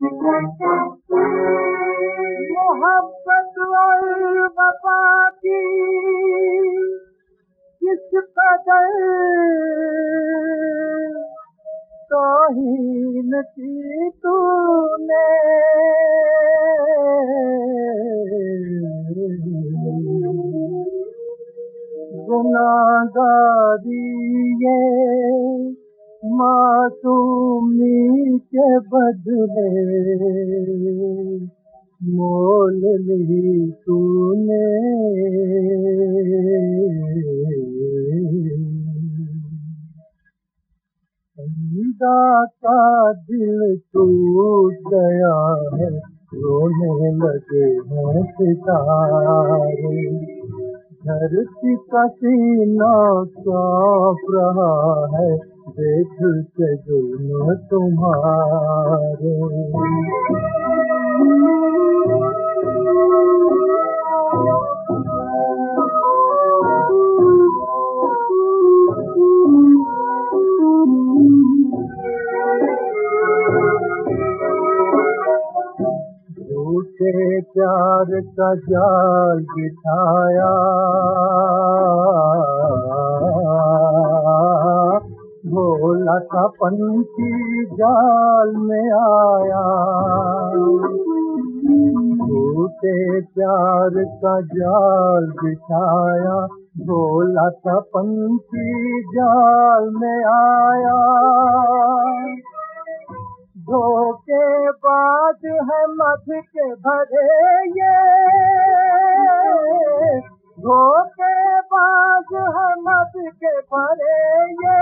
मोहब्बत और वफा की किस कदर तौहीन की तूने, गुनाहगारी ये मासूमी के बदले मोल ली तूने। बंदा का दिल टूट गया है, रोने लगे हैं सितारे, धरती का सीना कांप रहा है, देख के जुल्म तुम्हारे। झूठे प्यार का जाल बिछाया, भोला सा पंछी जाल में आया। झूठे प्यार का जाल बिछाया, भोला सा पंछी जाल में आया। धोखेबाज है मध के भरे ये, धोखेबाज है मध के भरे ये,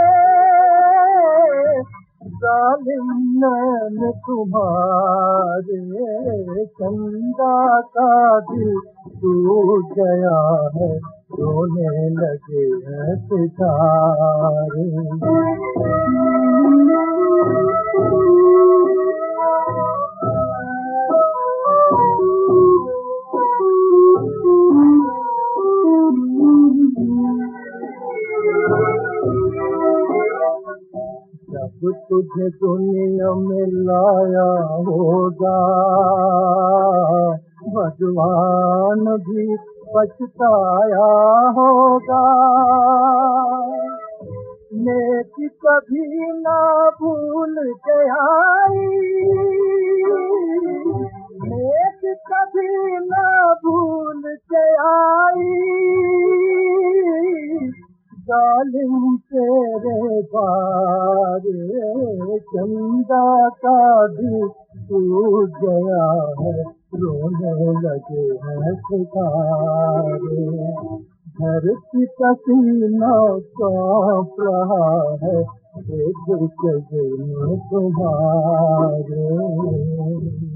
जालिम नैन तुम्हारे, चंदा का दिल टूट गया है, रोने लगे हैं सितारे। जब तुझे दुनिया में लाया होगा, भगवान भी पछताया होगा। नेक कभी ना भूल के आई, नेक कभी ना भूल के आई, जालिम तेरे बारे, चंदा का दिल टूट गया है, रोने लगे हैं सितारे। धरती का सीना कांप रहा है, देख के जुल्म तुम्हारे।